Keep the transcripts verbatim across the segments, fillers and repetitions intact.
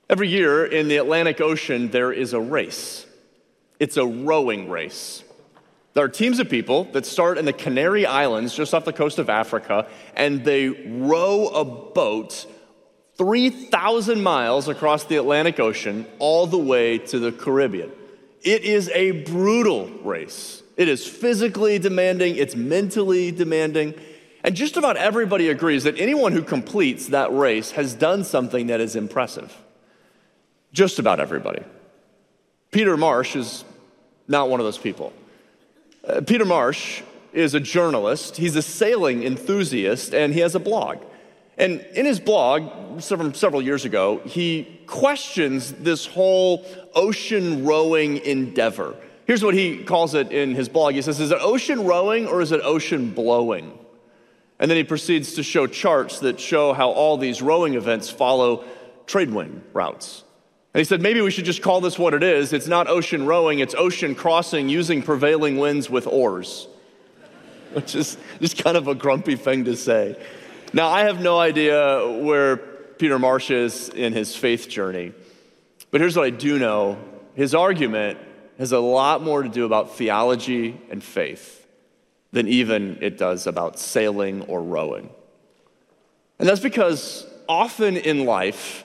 Every year in the Atlantic Ocean, there is a race. It's a rowing race. There are teams of people that start in the Canary Islands, just off the coast of Africa, and they row a boat three thousand miles across the Atlantic Ocean all the way to the Caribbean. It is a brutal race. It is physically demanding, it's mentally demanding, and just about everybody agrees that anyone who completes that race has done something that is impressive. Just about everybody. Peter Marsh is not one of those people. Uh, Peter Marsh is a journalist, he's a sailing enthusiast, and he has a blog. And in his blog, several, several years ago, he questions this whole ocean rowing endeavor. Here's what he calls it in his blog. He says, is it ocean rowing or is it ocean blowing? And then he proceeds to show charts that show how all these rowing events follow trade wind routes. And he said, maybe we should just call this what it is. It's not ocean rowing, it's ocean crossing using prevailing winds with oars, which is just kind of a grumpy thing to say. Now, I have no idea where Peter Marsh is in his faith journey, but here's what I do know. His argument has a lot more to do about theology and faith than even it does about sailing or rowing. And that's because often in life,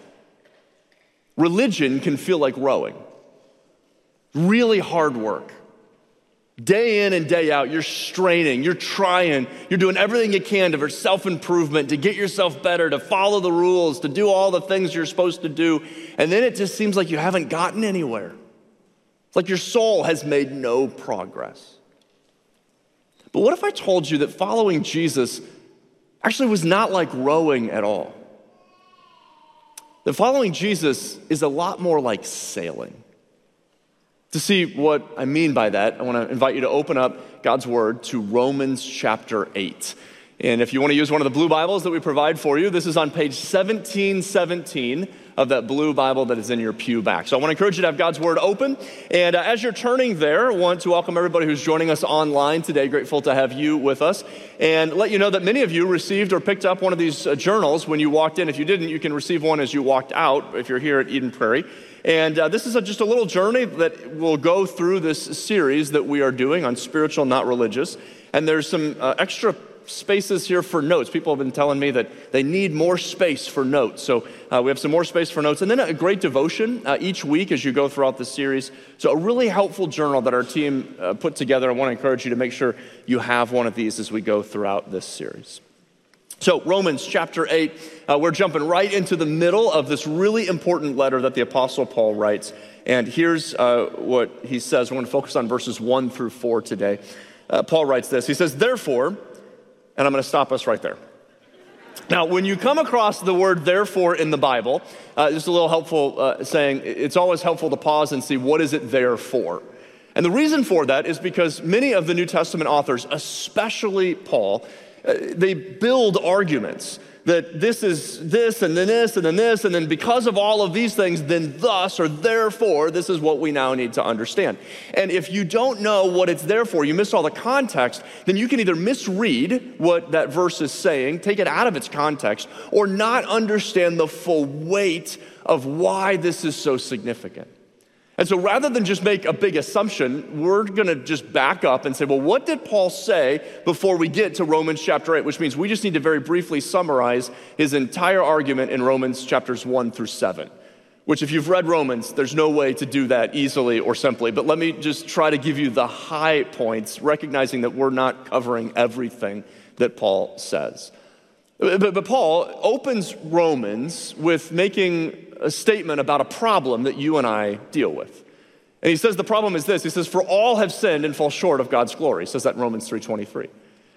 religion can feel like rowing. Really hard work. Day in and day out, you're straining, you're trying, you're doing everything you can to for self-improvement, to get yourself better, to follow the rules, to do all the things you're supposed to do, and then it just seems like you haven't gotten anywhere. It's like your soul has made no progress. But what if I told you that following Jesus actually was not like rowing at all? That following Jesus is a lot more like sailing. To see what I mean by that, I want to invite you to open up God's Word to Romans chapter eight. And if you want to use one of the blue Bibles that we provide for you, this is on page seventeen seventeen of that blue Bible that is in your pew back. So I want to encourage you to have God's Word open. And uh, as you're turning there, I want to welcome everybody who's joining us online today. Grateful to have you with us. And let you know that many of you received or picked up one of these uh, journals when you walked in. If you didn't, you can receive one as you walked out if you're here at Eden Prairie. And uh, this is a, just a little journey that will go through this series that we are doing on spiritual, not religious. And there's some uh, extra spaces here for notes. People have been telling me that they need more space for notes. So uh, we have some more space for notes. And then a great devotion uh, each week as you go throughout the series. So a really helpful journal that our team uh, put together. I want to encourage you to make sure you have one of these as we go throughout this series. So Romans chapter eight, uh, we're jumping right into the middle of this really important letter that the Apostle Paul writes. And here's uh, what he says. We're going to focus on verses one through four today. Uh, Paul writes this. He says, therefore, and I'm going to stop us right there. Now, when you come across the word therefore in the Bible, uh, just a little helpful uh, saying, it's always helpful to pause and see what is it there for. And the reason for that is because many of the New Testament authors, especially Paul, uh, they build arguments that this is this and then this and then this, and then because of all of these things, then thus or therefore, this is what we now need to understand. And if you don't know what it's there for, you miss all the context, then you can either misread what that verse is saying, take it out of its context, or not understand the full weight of why this is so significant. And so rather than just make a big assumption, we're going to just back up and say, well, what did Paul say before we get to Romans chapter eight? Which means we just need to very briefly summarize his entire argument in Romans chapters one through seven. Which if you've read Romans, there's no way to do that easily or simply. But let me just try to give you the high points, recognizing that we're not covering everything that Paul says. But, but Paul opens Romans with making a statement about a problem that you and I deal with. And he says the problem is this. He says, for all have sinned and fall short of God's glory. He says that in Romans three twenty-three.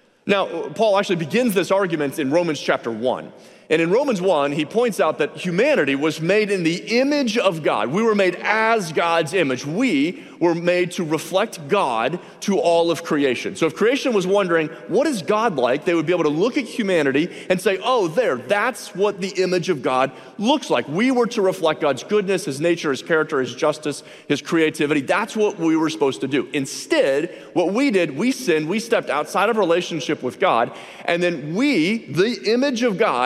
Now, Paul actually begins this argument in Romans chapter one. And in Romans one, he points out that humanity was made in the image of God. We were made as God's image. We were made to reflect God to all of creation. So if creation was wondering, what is God like? They would be able to look at humanity and say, oh, there, that's what the image of God looks like. We were to reflect God's goodness, his nature, his character, his justice, his creativity. That's what we were supposed to do. Instead, what we did, we sinned, we stepped outside of relationship with God, and then we, the image of God,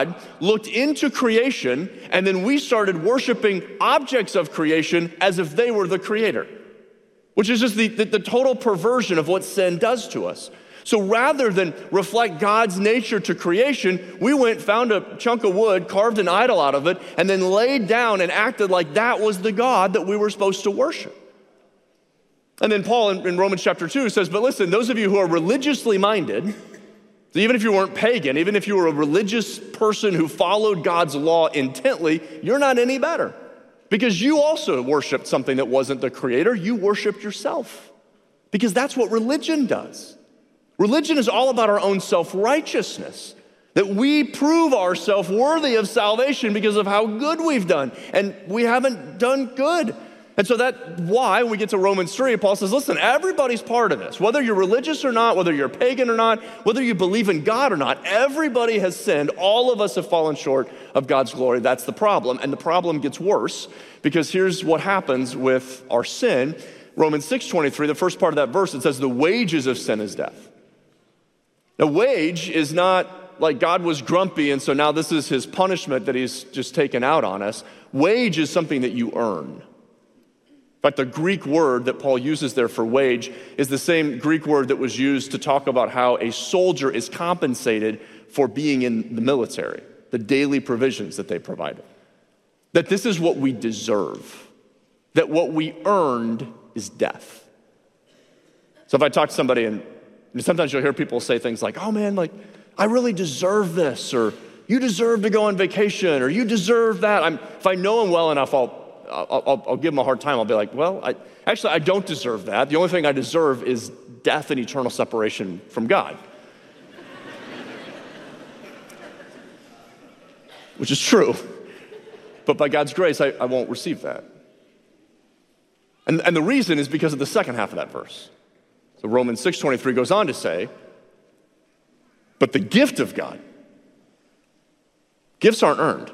looked into creation, and then we started worshiping objects of creation as if they were the creator, which is just the, the, the total perversion of what sin does to us. So rather than reflect God's nature to creation, we went, found a chunk of wood, carved an idol out of it, and then laid down and acted like that was the God that we were supposed to worship. And then Paul in, in Romans chapter two says, but listen, those of you who are religiously minded, so even if you weren't pagan, even if you were a religious person who followed God's law intently, you're not any better. Because you also worshiped something that wasn't the creator. You worshiped yourself. Because that's what religion does. Religion is all about our own self-righteousness, that we prove ourselves worthy of salvation because of how good we've done, and we haven't done good. And so that's why when we get to Romans three, Paul says, listen, everybody's part of this. Whether you're religious or not, whether you're pagan or not, whether you believe in God or not, everybody has sinned. All of us have fallen short of God's glory. That's the problem. And the problem gets worse because here's what happens with our sin. Romans six twenty-three, the first part of that verse, it says the wages of sin is death. A wage is not like God was grumpy, and so now this is his punishment that he's just taken out on us. Wage is something that you earn. In fact, the Greek word that Paul uses there for wage is the same Greek word that was used to talk about how a soldier is compensated for being in the military, the daily provisions that they provided. That this is what we deserve, that what we earned is death. So if I talk to somebody and I mean, sometimes you'll hear people say things like, oh man, like, I really deserve this, or you deserve to go on vacation, or you deserve that. I'm, if I know them well enough, I'll, I'll, I'll, I'll give them a hard time. I'll be like, well, I, actually, I don't deserve that. The only thing I deserve is death and eternal separation from God. Which is true. But by God's grace, I, I won't receive that. And, and the reason is because of the second half of that verse. So Romans six twenty-three goes on to say, but the gift of God, gifts aren't earned.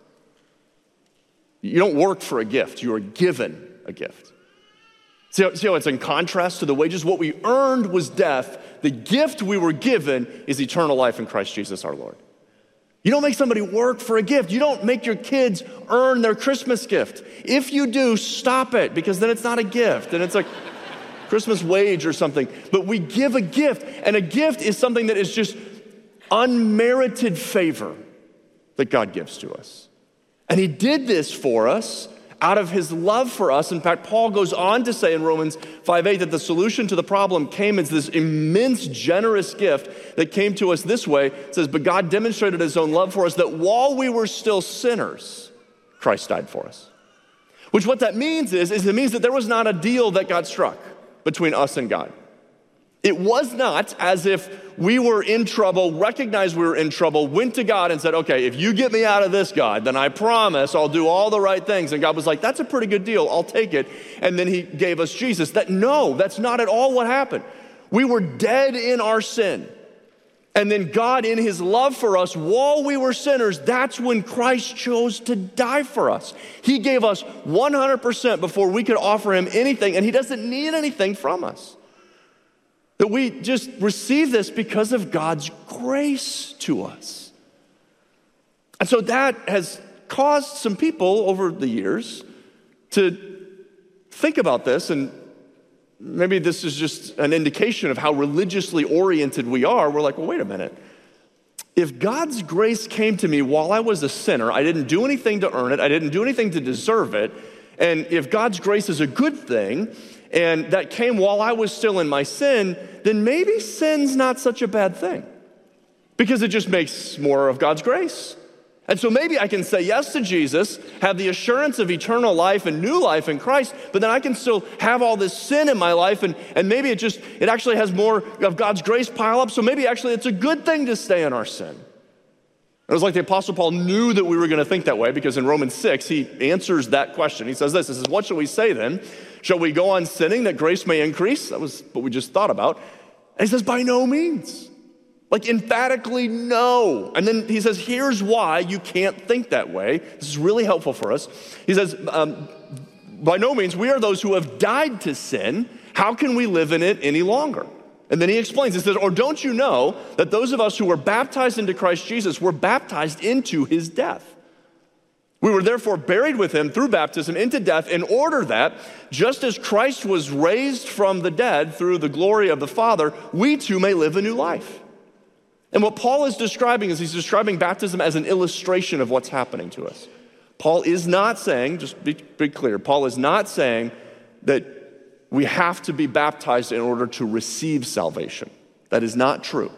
You don't work for a gift, you are given a gift. See how, see how it's in contrast to the wages? What we earned was death. The gift we were given is eternal life in Christ Jesus our Lord. You don't make somebody work for a gift. You don't make your kids earn their Christmas gift. If you do, stop it, because then it's not a gift, and it's like Christmas wage or something. But we give a gift, and a gift is something that is just unmerited favor that God gives to us. And he did this for us out of his love for us. In fact, Paul goes on to say in Romans five eight that the solution to the problem came as this immense, generous gift that came to us this way. It says, but God demonstrated his own love for us, that while we were still sinners, Christ died for us. Which what that means is, is it means that there was not a deal that got struck between us and God. It was not as if we were in trouble, recognized we were in trouble, went to God and said, okay, if you get me out of this, God, then I promise I'll do all the right things. And God was like, that's a pretty good deal, I'll take it. And then he gave us Jesus. That no, that's not at all what happened. We were dead in our sin. And then God, in his love for us, while we were sinners, that's when Christ chose to die for us. He gave us one hundred percent before we could offer him anything, and he doesn't need anything from us. That we just receive this because of God's grace to us. And so that has caused some people over the years to think about this, and maybe this is just an indication of how religiously oriented we are. We're like, well, wait a minute. If God's grace came to me while I was a sinner, I didn't do anything to earn it, I didn't do anything to deserve it, and if God's grace is a good thing, and that came while I was still in my sin, then maybe sin's not such a bad thing, because it just makes more of God's grace. And so maybe I can say yes to Jesus, have the assurance of eternal life and new life in Christ, but then I can still have all this sin in my life, and, and maybe it just, it actually has more of God's grace pile up, so maybe actually it's a good thing to stay in our sin. It was like the Apostle Paul knew that we were going to think that way, because in Romans six, he answers that question. He says this, he says, what shall we say then? Shall we go on sinning that grace may increase? That was what we just thought about. And he says, by no means. Like emphatically no. And then he says, here's why you can't think that way. This is really helpful for us. He says, um, by no means, we are those who have died to sin. How can we live in it any longer? And then he explains, he says, or don't you know that those of us who were baptized into Christ Jesus were baptized into his death? We were therefore buried with him through baptism into death in order that, just as Christ was raised from the dead through the glory of the Father, we too may live a new life. And what Paul is describing is he's describing baptism as an illustration of what's happening to us. Paul is not saying, just be, be clear, Paul is not saying that we have to be baptized in order to receive salvation. That is not true.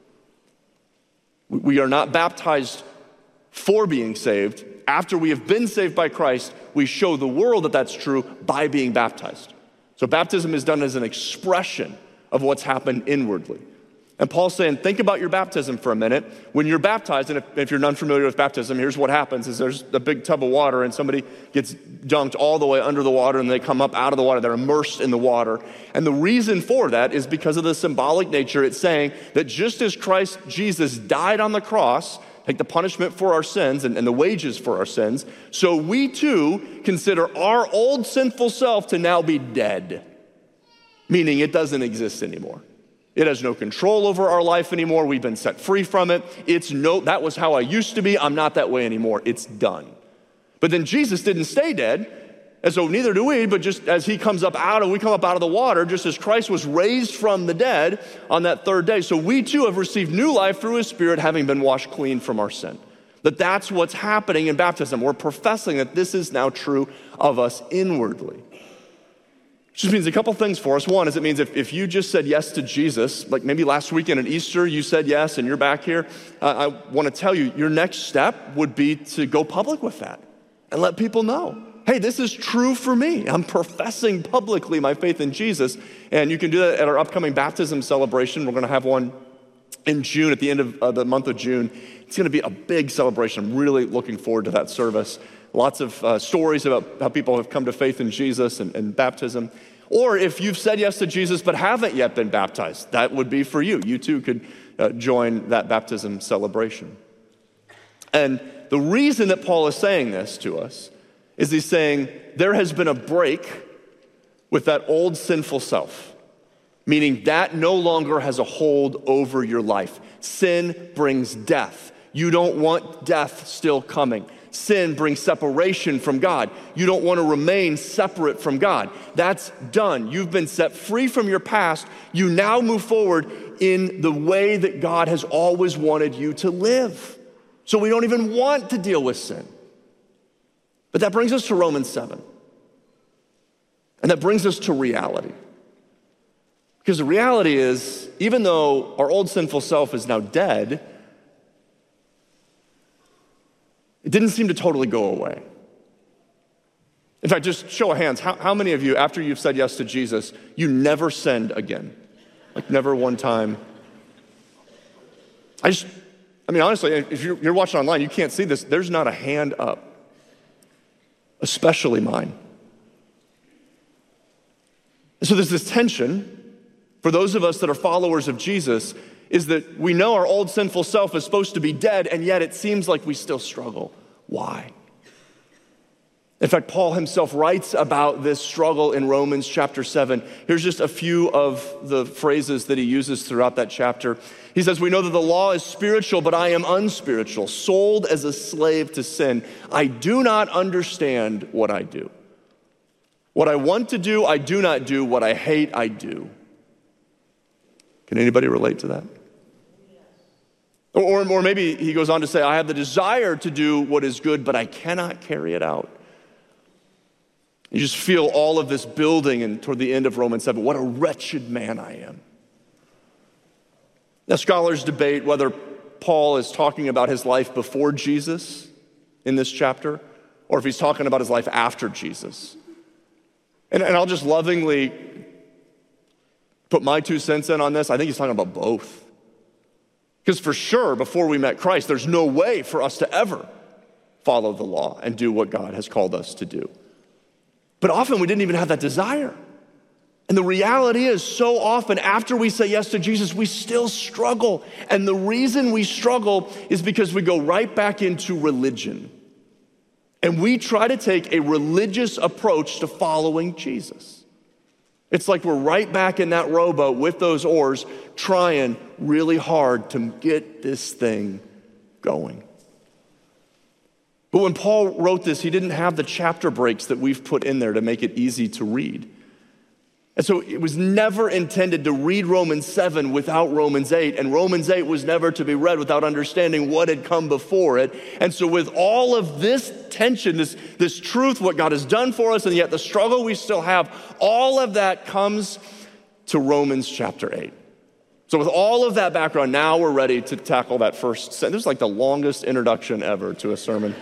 We are not baptized for being saved. After we have been saved by Christ, we show the world that that's true by being baptized. So baptism is done as an expression of what's happened inwardly. And Paul's saying, think about your baptism for a minute. When you're baptized, and if, if you're unfamiliar with baptism, here's what happens is there's a big tub of water and somebody gets dunked all the way under the water and they come up out of the water. They're immersed in the water. And the reason for that is because of the symbolic nature. It's saying that just as Christ Jesus died on the cross, take the punishment for our sins and, and the wages for our sins, so we too consider our old sinful self to now be dead, meaning it doesn't exist anymore. It has no control over our life anymore. We've been set free from it. It's no, that was how I used to be. I'm not that way anymore. It's done. But then Jesus didn't stay dead, and so neither do we, but just as he comes up out of, we come up out of the water, just as Christ was raised from the dead on that third day. So we too have received new life through his Spirit, having been washed clean from our sin. That that's what's happening in baptism. We're professing that this is now true of us inwardly. Which just means a couple things for us. One is it means if, if you just said yes to Jesus, like maybe last weekend at Easter, you said yes and you're back here, uh, I want to tell you, your next step would be to go public with that and let people know. Hey, this is true for me. I'm professing publicly my faith in Jesus. And you can do that at our upcoming baptism celebration. We're going to have one in June, at the end of uh, the month of June. It's going to be a big celebration. I'm really looking forward to that service. Lots of uh, stories about how people have come to faith in Jesus and, and baptism. Or if you've said yes to Jesus but haven't yet been baptized, that would be for you. You too could uh, join that baptism celebration. And the reason that Paul is saying this to us is he's saying there has been a break with that old sinful self, meaning that no longer has a hold over your life. Sin brings death. You don't want death still coming. Sin brings separation from God. You don't want to remain separate from God. That's done. You've been set free from your past. You now move forward in the way that God has always wanted you to live. So we don't even want to deal with sin. But that brings us to Romans seven. And that brings us to reality. Because the reality is, even though our old sinful self is now dead, it didn't seem to totally go away. In fact, just show of hands, how, how many of you, after you've said yes to Jesus, you never sinned again? Like never one time. I just, I mean, honestly, if you're, you're watching online, you can't see this. There's not a hand up, especially mine. So there's this tension for those of us that are followers of Jesus, is that we know our old sinful self is supposed to be dead, and yet it seems like we still struggle. Why? In fact, Paul himself writes about this struggle in Romans chapter seven. Here's just a few of the phrases that he uses throughout that chapter. He says, we know that the law is spiritual, but I am unspiritual, sold as a slave to sin. I do not understand what I do. What I want to do, I do not do. What I hate, I do. Can anybody relate to that? Or, or maybe he goes on to say, I have the desire to do what is good, but I cannot carry it out. You just feel all of this building, and toward the end of Romans seven, what a wretched man I am. Now, scholars debate whether Paul is talking about his life before Jesus in this chapter, or if he's talking about his life after Jesus. And, and I'll just lovingly put my two cents in on this. I think he's talking about both. Because for sure, before we met Christ, there's no way for us to ever follow the law and do what God has called us to do. But often we didn't even have that desire. And the reality is, so often after we say yes to Jesus, we still struggle. And the reason we struggle is because we go right back into religion. And we try to take a religious approach to following Jesus. It's like we're right back in that rowboat with those oars, trying really hard to get this thing going. But when Paul wrote this, he didn't have the chapter breaks that we've put in there to make it easy to read. And so it was never intended to read Romans seven without Romans eight, and Romans eight was never to be read without understanding what had come before it. And so with all of this tension, this, this truth, what God has done for us, and yet the struggle we still have, all of that comes to Romans chapter eight. So with all of that background, now we're ready to tackle that first sentence. This is like the longest introduction ever to a sermon.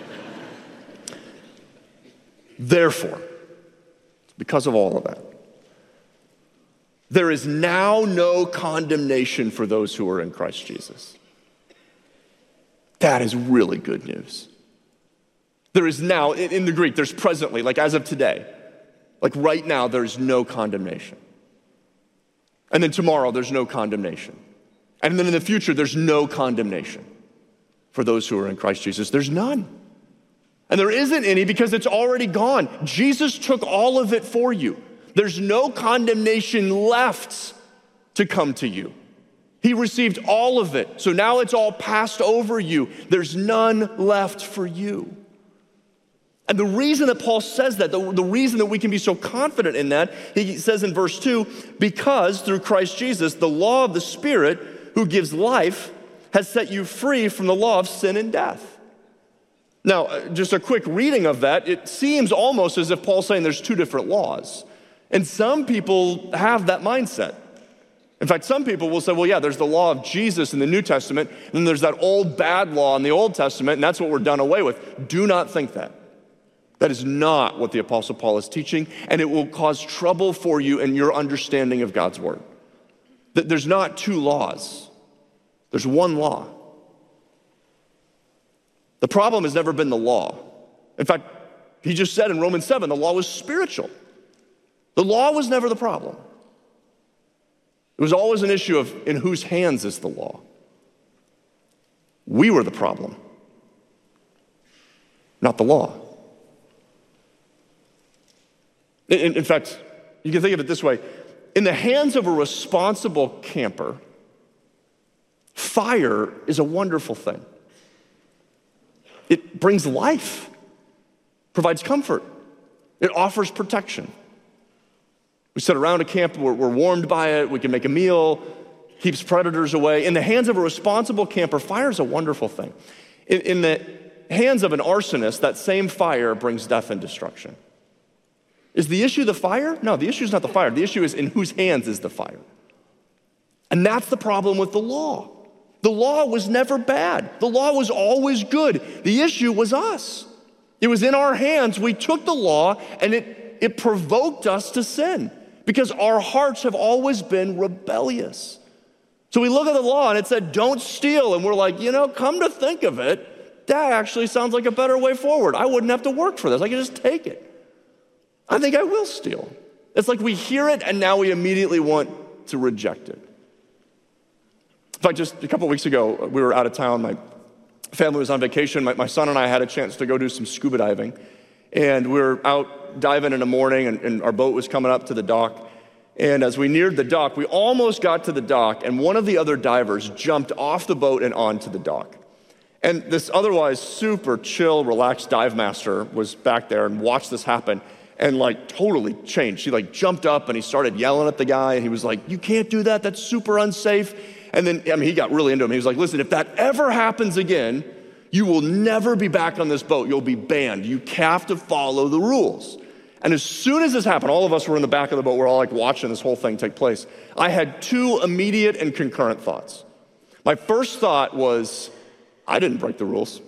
Therefore, because of all of that, there is now no condemnation for those who are in Christ Jesus. That is really good news. There is now, in the Greek, there's presently, like as of today, like right now, there's no condemnation. And then tomorrow, there's no condemnation. And then in the future, there's no condemnation for those who are in Christ Jesus. There's none. And there isn't any because it's already gone. Jesus took all of it for you. There's no condemnation left to come to you. He received all of it. So now it's all passed over you. There's none left for you. And the reason that Paul says that, the, the reason that we can be so confident in that, he says in verse two, because through Christ Jesus, the law of the Spirit who gives life has set you free from the law of sin and death. Now, just a quick reading of that, it seems almost as if Paul's saying there's two different laws. And some people have that mindset. In fact, some people will say, well, yeah, there's the law of Jesus in the New Testament, and then there's that old bad law in the Old Testament, and that's what we're done away with. Do not think that. That is not what the Apostle Paul is teaching, and it will cause trouble for you in your understanding of God's word. There's not two laws. There's one law. The problem has never been the law. In fact, he just said in Romans seven, the law was spiritual. The law was never the problem. It was always an issue of in whose hands is the law. We were the problem, not the law. In, in fact, you can think of it this way. In the hands of a responsible camper, fire is a wonderful thing. It brings life, provides comfort. It offers protection. We sit around a camp, we're, we're warmed by it, we can make a meal, keeps predators away. In the hands of a responsible camper, fire is a wonderful thing. In, in the hands of an arsonist, that same fire brings death and destruction. Is the issue the fire? No, the issue is not the fire. The issue is in whose hands is the fire. And that's the problem with the law. The law was never bad. The law was always good. The issue was us. It was in our hands. We took the law and it, it provoked us to sin because our hearts have always been rebellious. So we look at the law and it said, don't steal. And we're like, you know, come to think of it, that actually sounds like a better way forward. I wouldn't have to work for this. I could just take it. I think I will steal. It's like we hear it and now we immediately want to reject it. In fact, just a couple of weeks ago, we were out of town. My family was on vacation. My, my son and I had a chance to go do some scuba diving. And we were out diving in the morning, and, and our boat was coming up to the dock. And as we neared the dock, we almost got to the dock, and one of the other divers jumped off the boat and onto the dock. And this otherwise super chill, relaxed dive master was back there and watched this happen and like totally changed. He like jumped up and he started yelling at the guy, and he was like, you can't do that, that's super unsafe. And then, I mean, he got really into him. He was like, listen, if that ever happens again, you will never be back on this boat. You'll be banned. You have to follow the rules. And as soon as this happened, all of us were in the back of the boat. We're all like watching this whole thing take place. I had two immediate and concurrent thoughts. My first thought was, I didn't break the rules.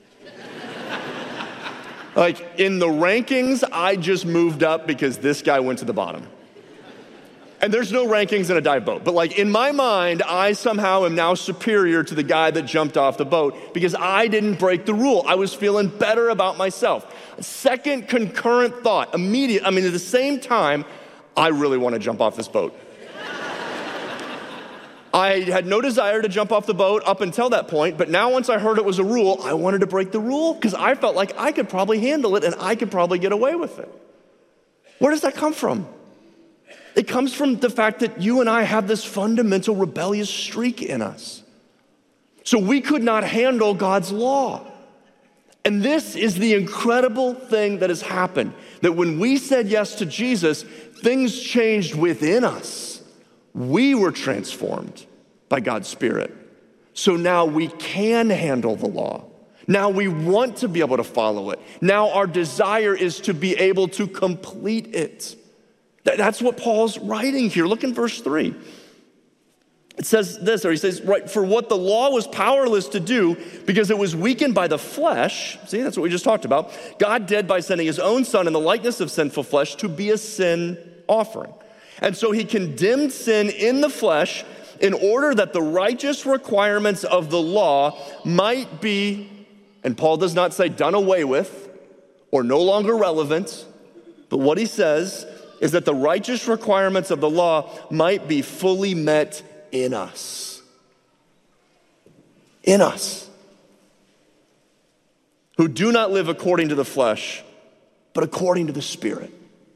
Like in the rankings, I just moved up because this guy went to the bottom. And there's no rankings in a dive boat. But like in my mind, I somehow am now superior to the guy that jumped off the boat because I didn't break the rule. I was feeling better about myself. Second concurrent thought, immediate, I mean, at the same time, I really want to jump off this boat. I had no desire to jump off the boat up until that point, but now once I heard it was a rule, I wanted to break the rule because I felt like I could probably handle it and I could probably get away with it. Where does that come from? It comes from the fact that you and I have this fundamental rebellious streak in us. So we could not handle God's law. And this is the incredible thing that has happened, that when we said yes to Jesus, things changed within us. We were transformed by God's Spirit. So now we can handle the law. Now we want to be able to follow it. Now our desire is to be able to complete it. That's what Paul's writing here. Look in verse three. It says this, or he says, right, for what the law was powerless to do because it was weakened by the flesh. See, that's what we just talked about. God did by sending his own son in the likeness of sinful flesh to be a sin offering. And so he condemned sin in the flesh in order that the righteous requirements of the law might be, and Paul does not say done away with or no longer relevant, but what he says is that the righteous requirements of the law might be fully met in us. In us. Who do not live according to the flesh, but according to the Spirit.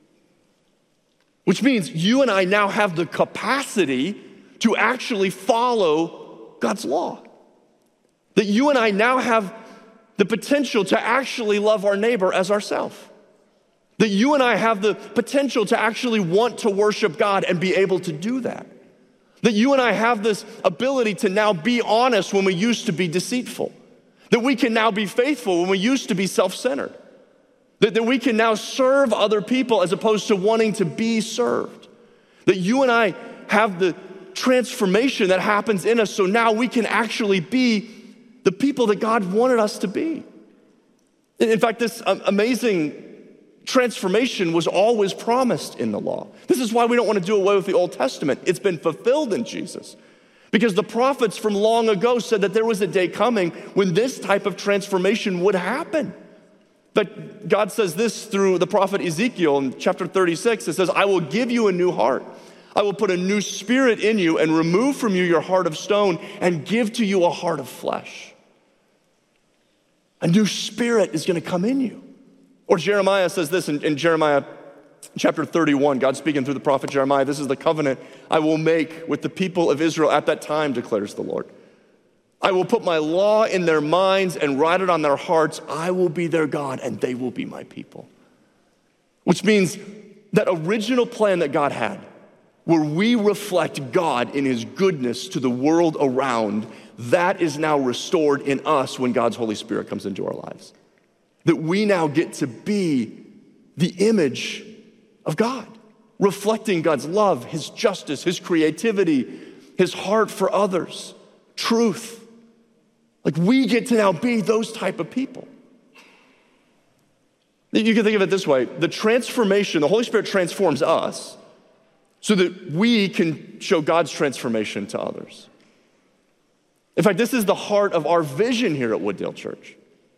Which means you and I now have the capacity to actually follow God's law. That you and I now have the potential to actually love our neighbor as ourselves. That you and I have the potential to actually want to worship God and be able to do that. That you and I have this ability to now be honest when we used to be deceitful. That we can now be faithful when we used to be self-centered. That, that we can now serve other people as opposed to wanting to be served. That you and I have the transformation that happens in us so now we can actually be the people that God wanted us to be. In fact, this amazing transformation was always promised in the law. This is why we don't want to do away with the Old Testament. It's been fulfilled in Jesus. Because the prophets from long ago said that there was a day coming when this type of transformation would happen. But God says this through the prophet Ezekiel in chapter thirty-six. It says, I will give you a new heart. I will put a new spirit in you and remove from you your heart of stone and give to you a heart of flesh. A new spirit is going to come in you. Or Jeremiah says this in, in Jeremiah chapter thirty-one, God speaking through the prophet Jeremiah, this is the covenant I will make with the people of Israel at that time, declares the Lord. I will put my law in their minds and write it on their hearts. I will be their God and they will be my people. Which means that original plan that God had, where we reflect God in his goodness to the world around, that is now restored in us when God's Holy Spirit comes into our lives. That we now get to be the image of God, reflecting God's love, his justice, his creativity, his heart for others, truth. Like we get to now be those type of people. You can think of it this way. The transformation, the Holy Spirit transforms us so that we can show God's transformation to others. In fact, this is the heart of our vision here at Wooddale Church.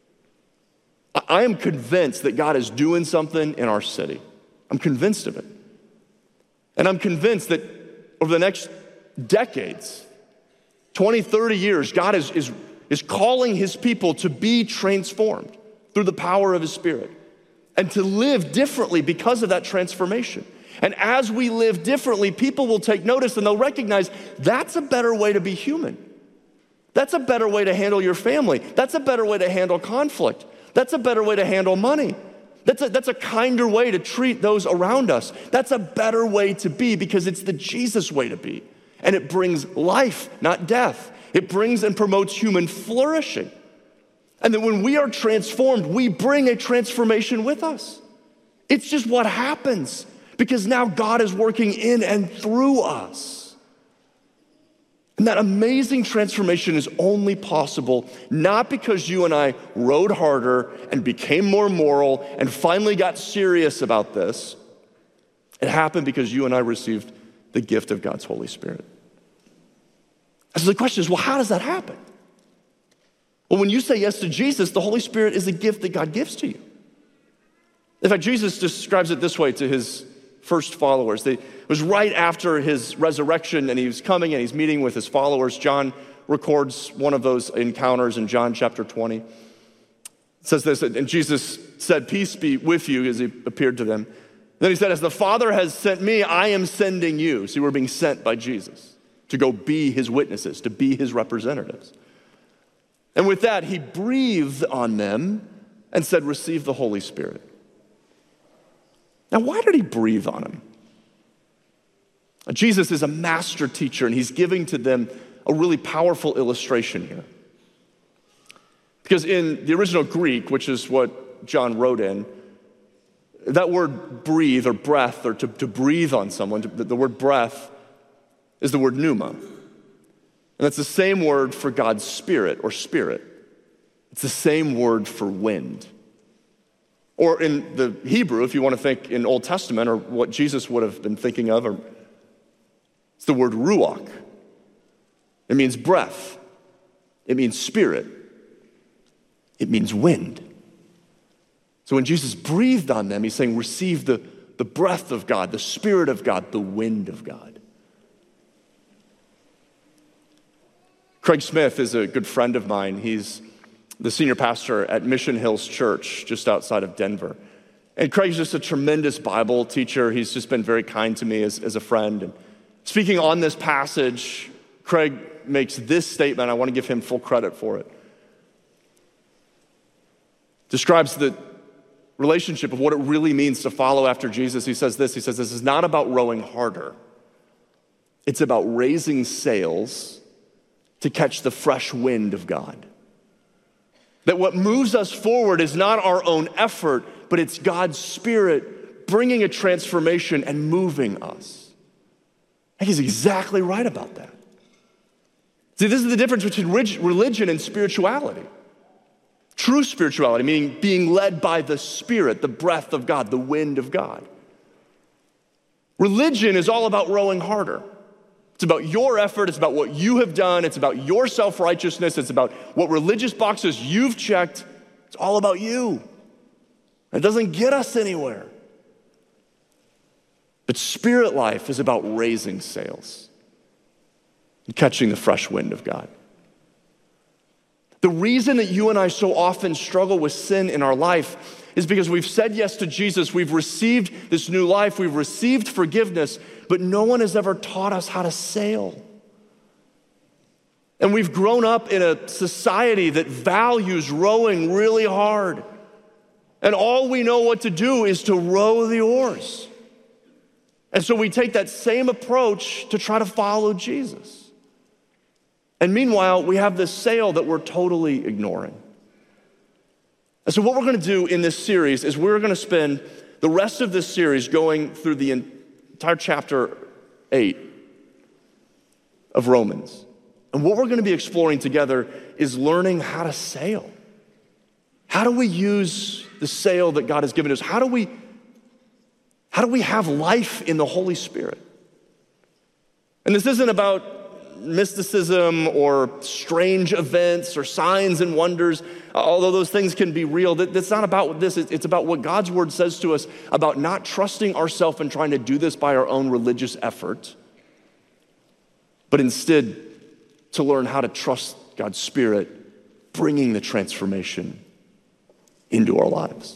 I am convinced that God is doing something in our city. I'm convinced of it. And I'm convinced that over the next decades, twenty, thirty years, God is, is, is calling his people to be transformed through the power of his Spirit and to live differently because of that transformation. And as we live differently, people will take notice and they'll recognize that's a better way to be human. That's a better way to handle your family. That's a better way to handle conflict. That's a better way to handle money. That's a, that's a kinder way to treat those around us. That's a better way to be because it's the Jesus way to be. And it brings life, not death. It brings and promotes human flourishing. And then when we are transformed, we bring a transformation with us. It's just what happens because now God is working in and through us. And that amazing transformation is only possible not because you and I rode harder and became more moral and finally got serious about this. It happened because you and I received the gift of God's Holy Spirit. So the question is, well, how does that happen? Well, when you say yes to Jesus, the Holy Spirit is a gift that God gives to you. In fact, Jesus describes it this way to his first followers. They, it was right after his resurrection and he was coming and he's meeting with his followers. John records one of those encounters in John chapter twenty. It says this, and Jesus said, peace be with you as he appeared to them. Then he said, as the Father has sent me, I am sending you. See, we're being sent by Jesus to go be his witnesses, to be his representatives. And with that, he breathed on them and said, receive the Holy Spirit. Now, why did he breathe on them? Jesus is a master teacher, and he's giving to them a really powerful illustration here. Because in the original Greek, which is what John wrote in, that word breathe or breath, or to, to breathe on someone, the, the word breath is the word pneuma. And that's the same word for God's spirit or spirit. It's the same word for wind. Or in the Hebrew, if you want to think in Old Testament or what Jesus would have been thinking of, or, it's the word ruach. It means breath. It means spirit. It means wind. So when Jesus breathed on them, he's saying, receive the, the breath of God, the Spirit of God, the wind of God. Craig Smith is a good friend of mine. He's the senior pastor at Mission Hills Church, just outside of Denver. And Craig's just a tremendous Bible teacher. He's just been very kind to me as, as a friend. And speaking on this passage, Craig makes this statement. I want to give him full credit for it. Describes the relationship of what it really means to follow after Jesus. He says this, he says, this is not about rowing harder. It's about raising sails to catch the fresh wind of God. That what moves us forward is not our own effort, but it's God's Spirit bringing a transformation and moving us. And he's exactly right about that. See, this is the difference between religion and spirituality. True spirituality, meaning being led by the Spirit, the breath of God, the wind of God. Religion is all about rowing harder. It's about your effort, it's about what you have done, it's about your self-righteousness, it's about what religious boxes you've checked. It's all about you. It doesn't get us anywhere. But spirit life is about raising sails and catching the fresh wind of God. The reason that you and I so often struggle with sin in our life is because we've said yes to Jesus, we've received this new life, we've received forgiveness, but no one has ever taught us how to sail. And we've grown up in a society that values rowing really hard. And all we know what to do is to row the oars. And so we take that same approach to try to follow Jesus. And meanwhile, we have this sail that we're totally ignoring. And so what we're going to do in this series is we're going to spend the rest of this series going through the entire chapter eight of Romans. And what we're going to be exploring together is learning how to sail. How do we use the sail that God has given us? How do we, how do we have life in the Holy Spirit? And this isn't about mysticism or strange events or signs and wonders, although those things can be real. That's not about this. It's about what God's word says to us about not trusting ourselves and trying to do this by our own religious effort, but instead to learn how to trust God's Spirit bringing the transformation into our lives.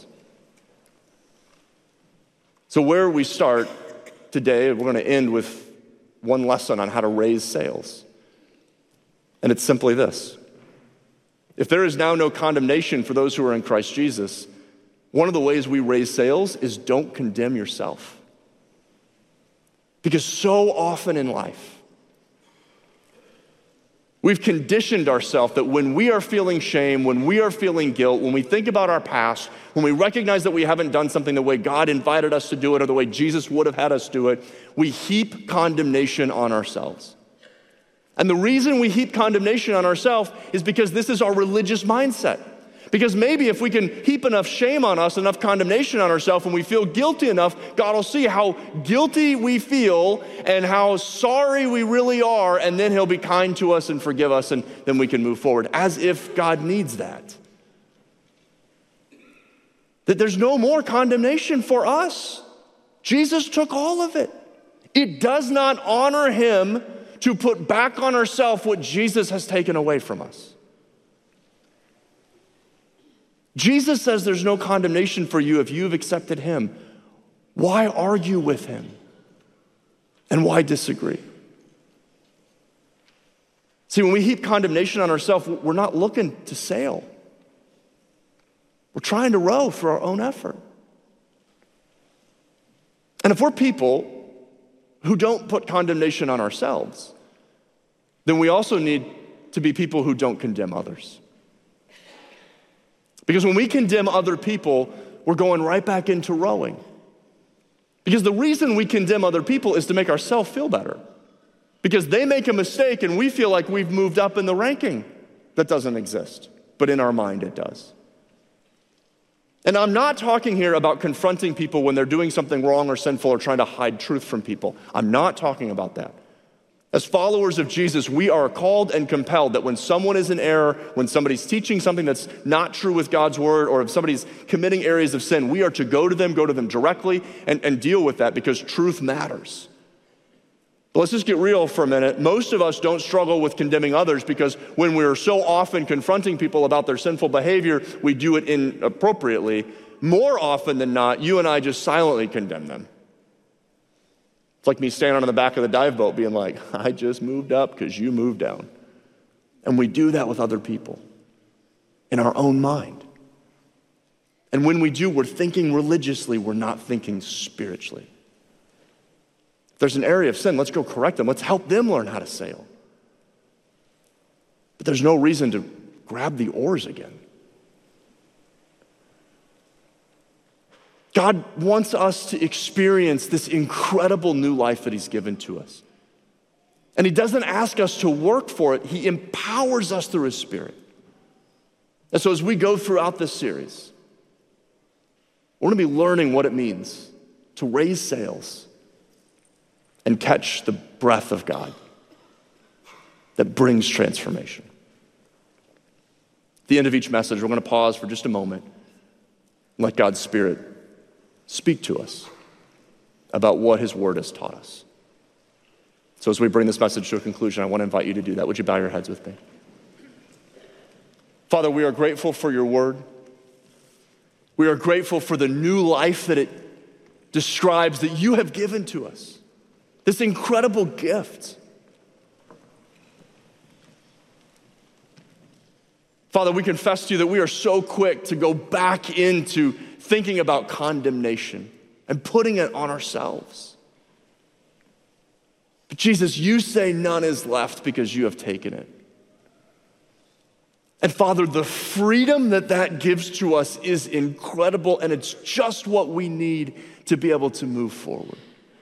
So where we start today, we're going to end with one lesson on how to raise sails. And it's simply this. If there is now no condemnation for those who are in Christ Jesus, one of the ways we raise sails is don't condemn yourself. Because so often in life, we've conditioned ourselves that when we are feeling shame, when we are feeling guilt, when we think about our past, when we recognize that we haven't done something the way God invited us to do it or the way Jesus would have had us do it, we heap condemnation on ourselves. And the reason we heap condemnation on ourselves is because this is our religious mindset. Because maybe if we can heap enough shame on us, enough condemnation on ourselves, and we feel guilty enough, God will see how guilty we feel and how sorry we really are, and then he'll be kind to us and forgive us, and then we can move forward, as if God needs that. That there's no more condemnation for us. Jesus took all of it. It does not honor him to put back on ourselves what Jesus has taken away from us. Jesus says there's no condemnation for you if you've accepted him. Why argue with him? And why disagree? See, when we heap condemnation on ourselves, we're not looking to sail. We're trying to row for our own effort. And if we're people who don't put condemnation on ourselves, then we also need to be people who don't condemn others. Because when we condemn other people, we're going right back into rowing. Because the reason we condemn other people is to make ourselves feel better. Because they make a mistake and we feel like we've moved up in the ranking. That doesn't exist, but in our mind it does. And I'm not talking here about confronting people when they're doing something wrong or sinful or trying to hide truth from people. I'm not talking about that. As followers of Jesus, we are called and compelled that when someone is in error, when somebody's teaching something that's not true with God's word, or if somebody's committing areas of sin, we are to go to them, go to them directly, and, and deal with that because truth matters. But let's just get real for a minute. Most of us don't struggle with condemning others because when we're so often confronting people about their sinful behavior, we do it inappropriately. More often than not, you and I just silently condemn them. It's like me standing on the back of the dive boat being like, I just moved up because you moved down. And we do that with other people in our own mind. And when we do, we're thinking religiously, we're not thinking spiritually. If there's an area of sin, let's go correct them. Let's help them learn how to sail. But there's no reason to grab the oars again. God wants us to experience this incredible new life that he's given to us. And he doesn't ask us to work for it. He empowers us through his Spirit. And so as we go throughout this series, we're going to be learning what it means to raise sails and catch the breath of God that brings transformation. At the end of each message, we're going to pause for just a moment and let God's Spirit speak to us about what his word has taught us. So as we bring this message to a conclusion, I want to invite you to do that. Would you bow your heads with me? Father, we are grateful for your word. We are grateful for the new life that it describes that you have given to us. This incredible gift. Father, we confess to you that we are so quick to go back into thinking about condemnation and putting it on ourselves. But Jesus, you say none is left because you have taken it. And Father, the freedom that that gives to us is incredible, and it's just what we need to be able to move forward.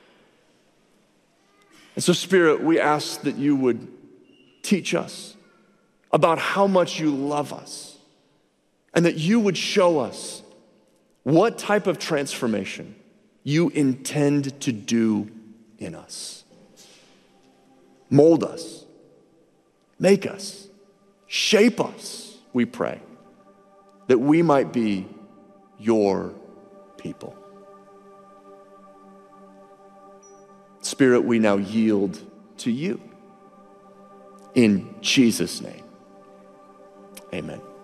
And so, Spirit, we ask that you would teach us about how much you love us, and that you would show us what type of transformation you intend to do in us. Mold us, make us, shape us, we pray, that we might be your people. Spirit, we now yield to you. In Jesus' name, amen.